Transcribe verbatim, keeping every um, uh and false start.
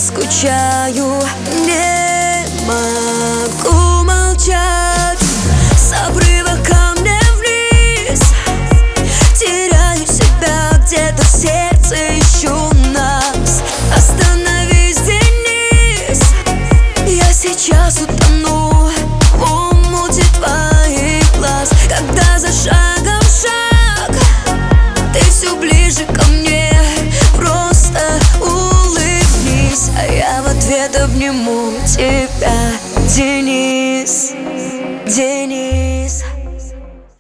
скучаю, не могу молчать. С обрыва камня вниз теряю себя, где-то в сердце ищу нас. Остановись, Денис, я сейчас утону в омуте твоих глаз. Когда за шагом шаг, ты все ближе ко